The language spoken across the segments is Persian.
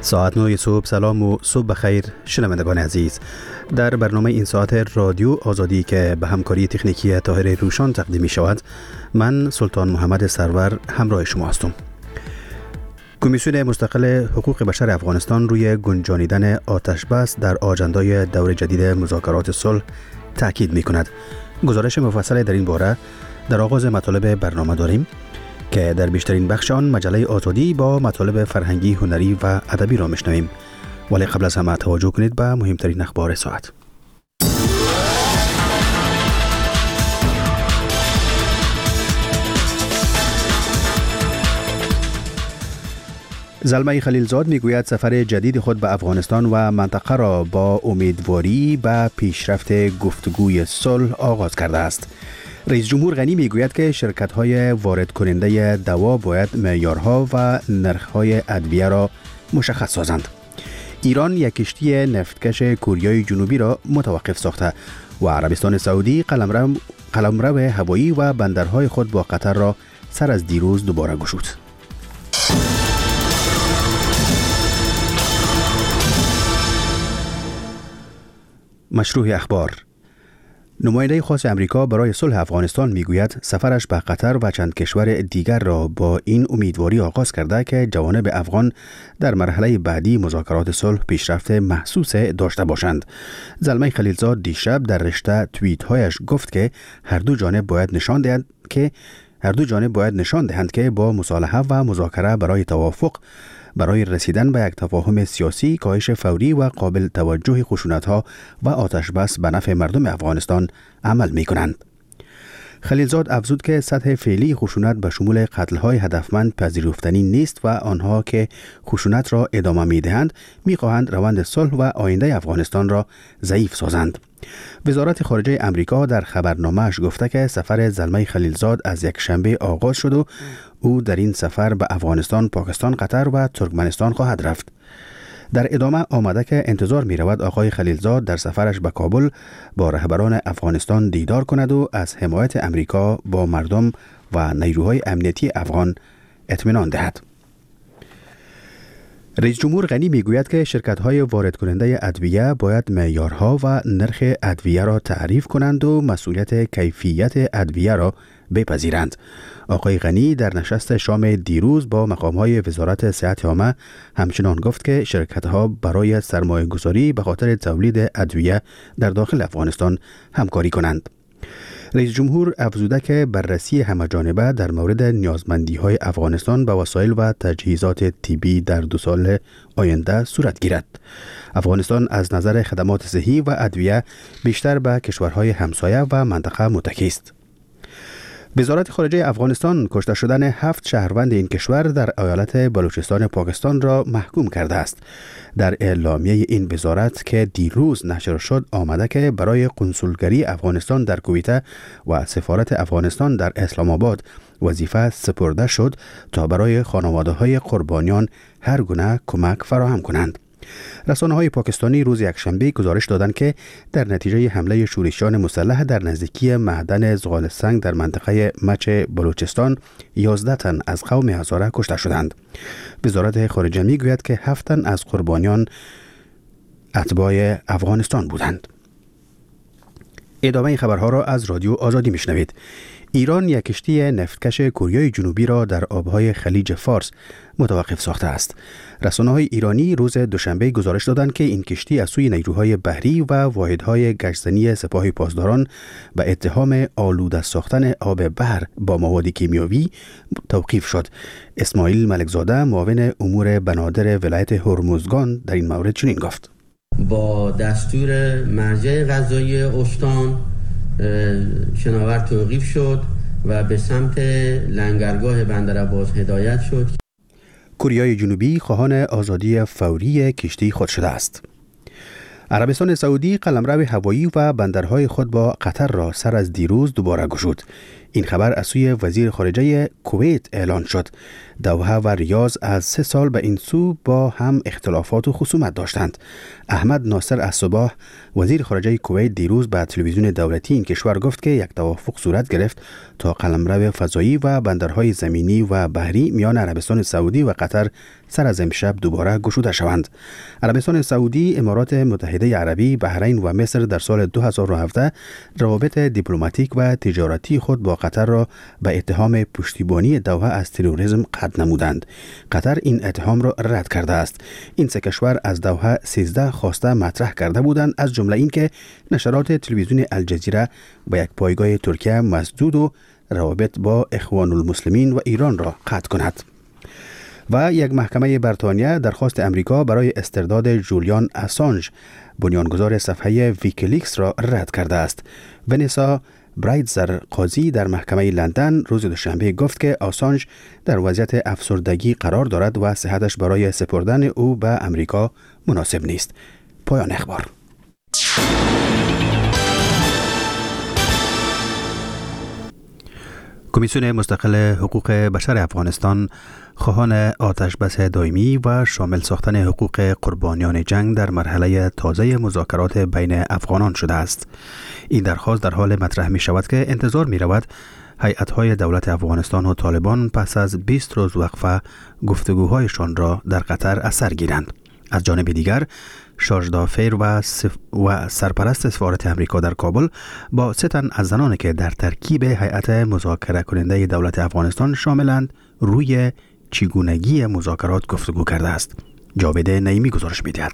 ساعت 9 صبح. سلام و صبح بخیر شنوندگان عزیز. در برنامه این ساعت رادیو آزادی که به همکاری تکنیکی طاهر روشان تقدیم می شود، من سلطان محمد سرور همراه شما هستم. کمیسیون مستقل حقوق بشر افغانستان روی گنجانیدن آتش بس در آجندای دور جدید مذاکرات صلح تاکید می کند. گزارش مفصل در این باره در آغاز مطالب برنامه داریم که در بیشترین بخش آن مجله آزادی با مطالب فرهنگی، هنری و ادبی را میشنویم. ولی قبل از همه توجه کنید به مهمترین اخبار ساعت. زلمه خلیلزاد میگوید سفر جدید خود به افغانستان و منطقه را با امیدواری به پیشرفت گفتگوی صلح آغاز کرده است. رئیس جمهور غنی میگوید که شرکت‌های وارد کننده دوا باید معیارها و نرخ‌های ادویه را مشخص سازند. ایران یک کشتی نفتکش کوریای جنوبی را متوقف ساخته و عربستان سعودی قلمرو هوایی و بندرهای خود با قطر را سر از دیروز دوباره گشود. مشروع اخبار. نماینده خاص امریکا برای صلح افغانستان میگوید سفرش به قطر و چند کشور دیگر را با این امیدواری آغاز کرده که جوانب افغان در مرحله بعدی مذاکرات صلح پیشرفت محسوس داشته باشند. زلمه خلیلزاد دیشب در رشته توییت‌هایش گفت که هر دو جانب باید نشان دهند که با مصالحه و مذاکره برای توافق برای رسیدن به یک تفاهم سیاسی، کاهش فوری و قابل توجه خشونت‌ها و آتش بس به نفع مردم افغانستان عمل می‌کنند. خلیلزاد افزود که سطح فعلی خشونت به شمول قتل‌های هدفمند پذیرفتنی نیست و آنها که خشونت را ادامه می‌دهند می‌خواهند روند صلح و آینده افغانستان را ضعیف سازند. وزارت خارجه امریکا در خبرنامه‌اش گفته که سفر زلمه خلیلزاد از یک شنبه آغاز شد و او در این سفر به افغانستان، پاکستان، قطر و ترکمنستان خواهد رفت. در ادامه آمده که انتظار می رود آقای خلیلزاد در سفرش به کابل با رهبران افغانستان دیدار کند و از حمایت امریکا با مردم و نیروهای امنیتی افغان اطمینان دهد. رئیس جمهور غنی میگوید که شرکت‌های وارد کننده ادویه باید معیارها و نرخ ادویه را تعریف کنند و مسئولیت کیفیت ادویه را بپذیرند. آقای غنی در نشست شام دیروز با مقام‌های وزارت صحت عامه همچنان گفت که شرکت‌ها برای سرمایه‌گذاری به خاطر تولید ادویه در داخل افغانستان همکاری کنند. رئیس جمهور افزوده که بررسی همه‌جانبه در مورد نیازمندی‌های افغانستان به وسایل و تجهیزات طبی در 2 سال آینده صورت گیرد. افغانستان از نظر خدمات صحی و ادویه بیشتر به کشورهای همسایه و منطقه متکی است. وزارت خارجه افغانستان کشته شدن 7 شهروند این کشور در ایالت بلوچستان پاکستان را محکوم کرده است. در اعلامیه این وزارت که دیروز نشر شد آمده که برای قنصلگری افغانستان در کویت و سفارت افغانستان در اسلام آباد وظیفه سپرده شد تا برای خانواده‌های قربانیان هر گونه کمک فراهم کنند. رسانه‌های پاکستانی روز یکشنبه گزارش دادند که در نتیجه حمله شورشیان مسلح در نزدیکی معدن زغال سنگ در منطقه مچ بلوچستان 11 تن از قوم هزاره کشته شدند. وزارت خارجه میگوید که 7 تن از قربانیان اتباع افغانستان بودند. ادامه خبرها را از رادیو آزادی میشنوید. ایران یک کشتی نفتکش کوریای جنوبی را در آبهای خلیج فارس متوقف ساخته است. رسانه‌های ایرانی روز دوشنبه گزارش دادند که این کشتی از سوی نیروهای بحری و واحدهای گشتزنی سپاه پاسداران به اتهام آلوده ساختن آب بحر با مواد کیمیاوی توقیف شد. اسماعیل ملکزاده معاون امور بنادر ولایت هرمزگان در این مورد چنین گفت: با دستور مرجع قضایی استان شناور توقیف شد و به سمت لنگرگاه بندرعباس هدایت شد. کوریای جنوبی خواهان آزادی فوری کشتی خود شده است. عربستان سعودی قلمرو هوایی و بندرهای خود با قطر را سر از دیروز دوباره گشود. این خبر از سوی وزیر خارجه کویت اعلان شد. دوحه و ریاض از 3 سال به این سو با هم اختلافات و خصومت داشتند. احمد ناصر الصباح وزیر خارجه کویت دیروز به تلویزیون دولتی این کشور گفت که یک توافق صورت گرفت تا قلمرو فضایی و بندرهای زمینی و بحری میان عربستان سعودی و قطر سر از امشب دوباره گشوده شوند. عربستان سعودی، امارات متحده عربی، بحرین و مصر در سال 2017 روابط دیپلماتیک و تجارتی خود با قطر را به اتهام پشتیبانی دوحه از تروریسم قطع نمودند. قطر این اتهام را رد کرده است. این سه کشور از دوحه 13 خواسته مطرح کرده بودند، از جمله این که نشرات تلویزیون الجزیره به یک پایگاه ترکیه مسدود و روابط با اخوان المسلمین و ایران را قطع کند. و یک محکمه بریتانیا درخواست امریکا برای استرداد جولیان اسانژ، بنیانگذار صفحه ویکیلیکس را رد کرده است. ونیسا برایتزر قاضی در محکمه لندن روز دوشنبه گفت که آسانژ در وضعیت افسردگی قرار دارد و صحتش برای سپردن او به امریکا مناسب نیست. پایان اخبار. کمیسیون مستقل حقوق بشر افغانستان خواهان آتش بس دائمی و شامل ساختن حقوق قربانیان جنگ در مرحله تازه مذاکرات بین افغانان شده است. این درخواست در حال مطرح می شود که انتظار می رود هیئت‌های دولت افغانستان و طالبان پس از 20 روز وقفه گفتگوهایشان را در قطر اثر گیرند. از جانب دیگر شارژدافیر و سرپرست سفارت امریکا در کابل با 3 تن از زنانی که در ترکیب هیئت مذاکره کننده دولت افغانستان شاملند روی چگونگی مذاکرات گفتگو کرده است. جاوید نعیمی گزارش می‌دهد.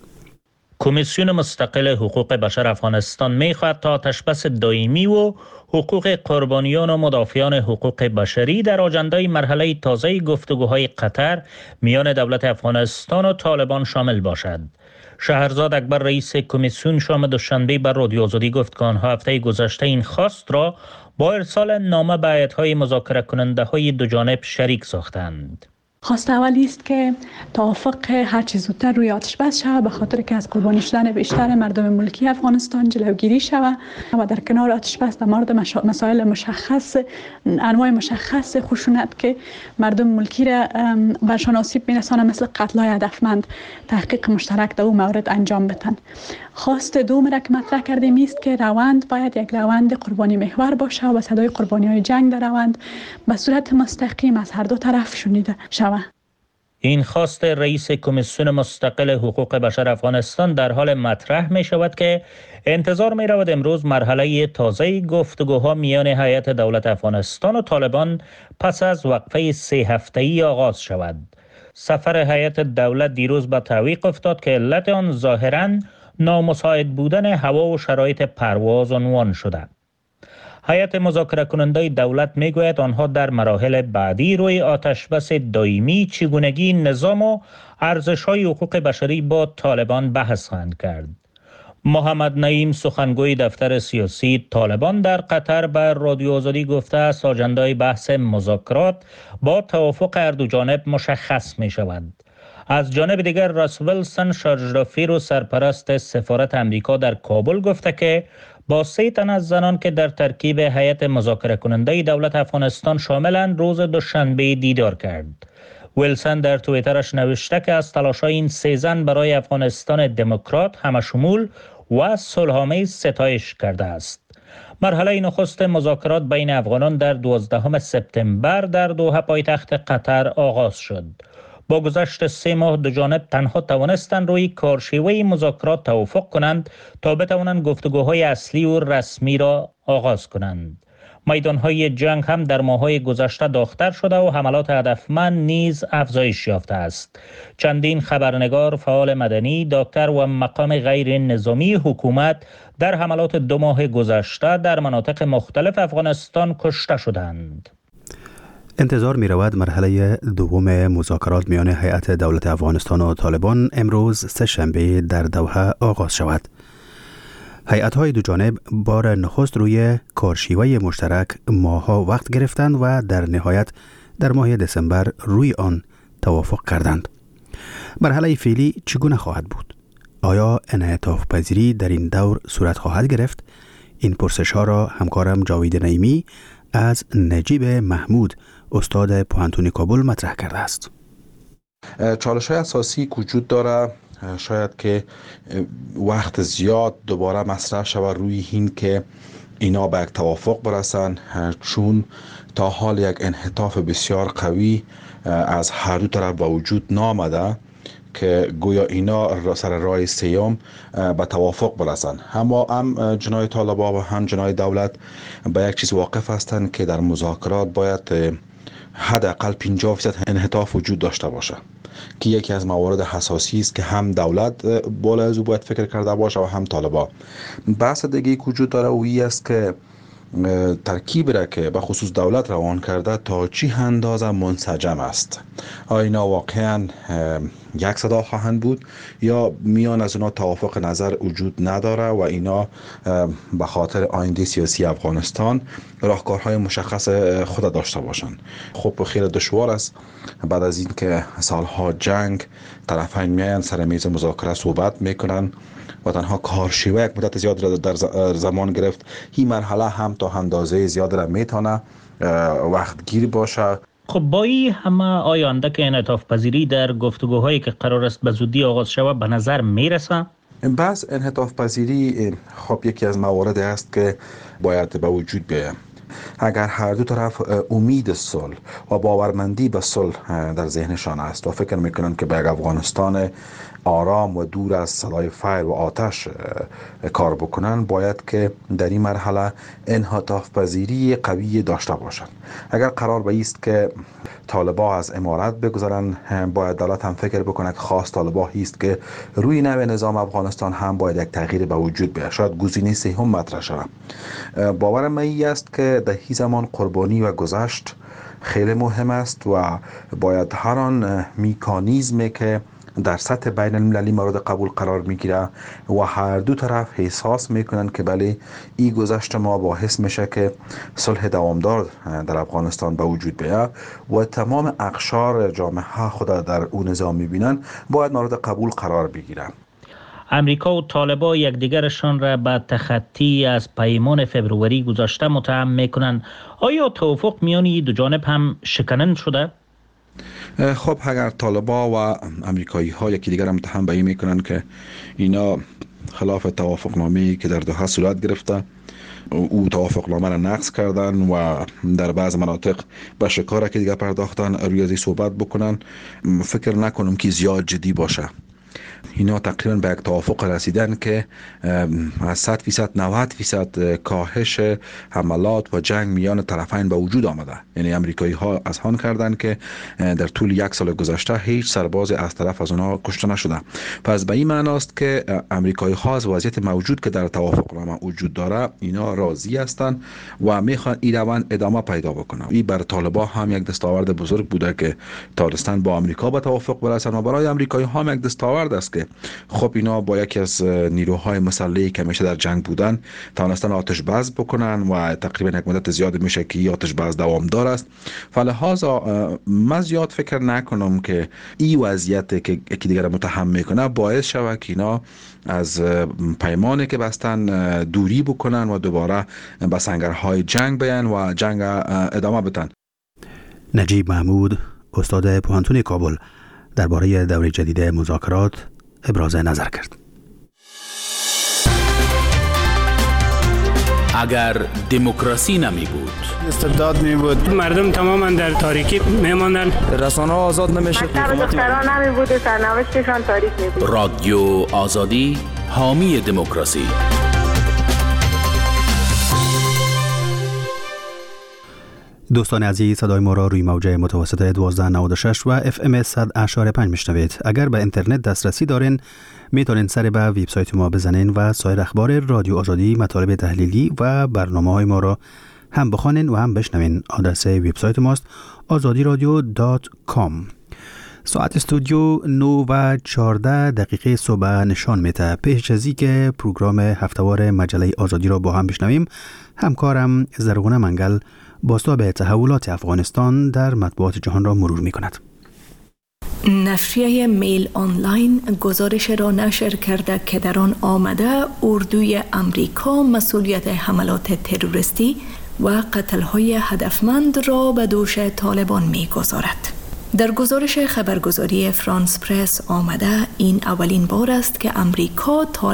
کمیسیون مستقل حقوق بشر افغانستان می‌خواهد تا آتش‌بس دائمی و حقوق قربانیان و مدافعان حقوق بشری در آجندای مرحله تازه گفتگوهای قطر میان دولت افغانستان و طالبان شامل باشد. شهرزاد اکبر رئیس کمیسیون شام دوشنبه بر رادیو آزادی گفت که آنها هفته گذشته این خواست را با ارسال نامه به هیئت‌های مذاکره کننده های دو جانب شریک ساختند. خواست اولی است که توافق هر چه زودتر روی آتش بس شود، به خاطر که از قربانی شدن بیشتر مردم ملکی افغانستان جلوگیری شود و در کنار آتش بس در مورد مسائل مشخص، انواع مشخص خشونت که مردم ملکی را برشان آسیب می‌رساند مثل قتل‌های هدفمند تحقیق مشترک در او مورد انجام بدن. خواست دوم را که مطرح کردیم است که روند باید یک روند قربانی محور باشه و صدای قربانی‌های جنگ در روند به صورت مستقیم از هر دو طرف شنیده شود. این خواست رئیس کمیسیون مستقل حقوق بشر افغانستان در حال مطرح می شود که انتظار می رود امروز مرحله تازه گفتگوها میان هیئت دولت افغانستان و طالبان پس از وقفه 3 هفته‌ای آغاز شود. سفر هیئت دولت دیروز به تعویق افتاد که علت آن ظاهراً نامساعد بودن هوا و شرایط پرواز عنوان شده. هیئت مذاکره کننده دولت میگوید آنها در مراحل بعدی روی آتشبس دائمی چگونگی نظام و ارزش‌های حقوق بشری با طالبان بحث خواهند کرد. محمد نعیم سخنگوی دفتر سیاسی طالبان در قطر بر رادیو آزادی گفته است آجندای بحث مذاکرات با توافق هر دو جانب مشخص می شود. از جانب دیگر راس ویلسون شارژدافیر و سرپرست سفارت امریکا در کابل گفته که با 3 تن از زنان که در ترکیب هیئت مذاکره کننده دولت افغانستان شاملند روز دوشنبه دیدار کرد. ویلسون در توییترش نوشته که از تلاش‌های این 3 زن برای افغانستان دموکرات همشمول و صلح‌آمیز ستایش کرده است. مرحله نخست مذاکرات بین افغانان در 12 سپتامبر در دوحه پایتخت قطر آغاز شد. با گذشت 3 ماه دو جانب تنها توانستند روی کارشیوه مذاکرات توافق کنند تا بتوانند گفتگوهای اصلی و رسمی را آغاز کنند. میدانهای جنگ هم در ماه‌های گذشته داغ‌تر شده و حملات هدفمند نیز افزایش یافته است. چندین خبرنگار، فعال مدنی، دکتر و مقام غیر نظامی حکومت در حملات 2 ماه گذشته در مناطق مختلف افغانستان کشته شدند. انتظار می رود مرحله دوم مذاکرات میان هیئت دولت افغانستان و طالبان امروز 3 شنبه در دوحه آغاز شود. هیئت‌های دو جانب بار نخست روی کارشیوه مشترک ماه‌ها وقت گرفتند و در نهایت در ماه دسامبر روی آن توافق کردند. مرحله فعلی چگونه خواهد بود؟ آیا انعطاف پذیری در این دور صورت خواهد گرفت؟ این پرسش‌ها را همکارم جاوید نعیمی از نجیب محمود استاد پوهنتون کابل مطرح کرده است. چالش‌های اساسی وجود داره، شاید که وقت زیاد دوباره مطرح شود روی این که اینا به یک توافق برسن، چون تا حال یک انحطاف بسیار قوی از هر دو طرف به وجود نامده که گویا اینا سر راه سیام به توافق برسن. اما هم جناح طالبان و هم جناح دولت به یک چیز واقف هستند که در مذاکرات باید حداقل 50% انحطاف وجود داشته باشه که یکی از موارد حساسی است که هم دولت بالا از او باید فکر کرده باشه و هم طالبان. بحث دیگه وجود داره و این است که ترکیب را که به خصوص دولت روان کرده تا چی اندازه منسجم است. آیا اینا واقعا یک صدا خواهند بود یا میان از اونا توافق نظر وجود نداره و اینا به خاطر آینده سیاسی افغانستان راهکارهای مشخص خود داشته باشند. خب خیلی دشوار است بعد از این که سالها جنگ طرفین میان سر میز مذاکره صحبت میکنن و تنها کارشیوه یک مدت زیاد را در زمان گرفت. این مرحله هم تا اندازه زیاد را میتونه وقت گیر باشه. خب با این همه آینده که انعطاف پذیری در گفتگوهایی که قرار است به زودی آغاز شود به نظر میرسه؟ بس انعطاف پذیری خب یکی از مواردی است که باید به وجود بیاید. اگر هر دو طرف امید صلح و باورمندی به صلح در ذهنشان است و فکر میکنن که به یک افغانستان آرام و دور از صدای فایر و آتش کار بکنن، باید که در این مرحله انعطاف پذیری قوی داشته باشند. اگر قرار به است که طالبان از امارت بگذارن، باید دولت هم فکر بکنه که خاص طالبان است که روی نوع نظام افغانستان هم باید یک تغییر به وجود بیاید. شاید گزینه سوم مطرح شود. باورم این است که در این زمان قربانی و گذشت خیلی مهم است و باید هر آن مکانیزمی که در سطح بین المللی مورد قبول قرار میگیره و هر دو طرف احساس میکنن که بله این گذشته ما باعث میشه که صلح دوامدار در افغانستان به وجود بیاد و تمام اقشار جامعه خود در اون نظام میبینن، باید مورد قبول قرار بگیرن. امریکا و طالبان یکدیگرشان را به تخطی از پیمان فبروری گذشته متهم میکنن. آیا توافق میان این دو جانب هم شکنن شده؟ خب اگر طالبان و امریکایی ها یکی دیگر متهم به این میکنن که اینا خلاف توافق نامه‌ای که در دوحه صورت گرفته او توافق نامه را نقض کردن و در بعض مناطق به شکار که دیگر پرداختن، روی ازی صحبت بکنن، فکر نکنم که زیاد جدی باشه. اینا تقریبا به یک توافق رسیدن که از 100% 90% کاهش حملات و جنگ میان طرفین به وجود آمده. یعنی امریکایی ها اذعان کردند که در طول یک سال گذشته هیچ سرباز از طرف از اونها کشته نشده. پس به این معنی است که امریکایی ها از وضعیت موجود که در توافق نامه وجود داره اینا راضی هستند و میخوان این روند ادامه پیدا بکنه. این بر طالبان هم یک دستاورد بزرگ بوده که تونستن با امریکا به توافق برسن و برای امریکایی ها هم یک دستاورد است که خب اینا با یکی از نیروهای مسلحی که همیشه در جنگ بودن توانستن آتش بس بکنن و تقریبا یک مدت زیاد میشه که این آتش بس دوامدار است. فلهذا من زیاد فکر نکنم که این وضعیت که یکی دیگر متهم میکنه باعث شود که اینا از پیمانی که بستن دوری بکنن و دوباره به سنگرهای جنگ بیان و جنگ ادامه بدن. نجیب محمود استاد پوهنتون کابل درباره دوره جدید مذاکرات ابراز نظر کرد. اگر دموکراسی نمی بود، استبداد می بود، مردم تماما در تاریکی می ماندن، رسانه آزاد نمی شد، دختران نمی بود، سرنوشتشان تاریک می بود. رادیو آزادی حامی دموکراسی. دوستان عزیز، صدای ما را روی موج متوسط 1296 و FM 100.5 میشنوید. اگر به اینترنت دسترسی دارین میتونین سر به وبسایت ما بزنین و سایر اخبار رادیو آزادی، مطالب تحلیلی و برنامه‌های ما را هم بخوانین و هم بشنوین. آدرس وبسایت ماست azadiradio.com. ساعت استودیو 9:14 صبح نشان میده. پیش از اینکه پروگرام هفتهوار مجله آزادی را با هم بشنویم، همکارم زرغونه منگل بازتاب تحولات افغانستان در مطبوعات جهان را مرور می کند. نشریه میل آنلاین گزارش را نشر کرده که در آن آمده اردوی امریکا مسئولیت حملات تروریستی و قتل‌های هدفمند را به دوش طالبان می‌گذارد. در گزارش خبرگزاری فرانس پرس آمده این اولین بار است که امریکا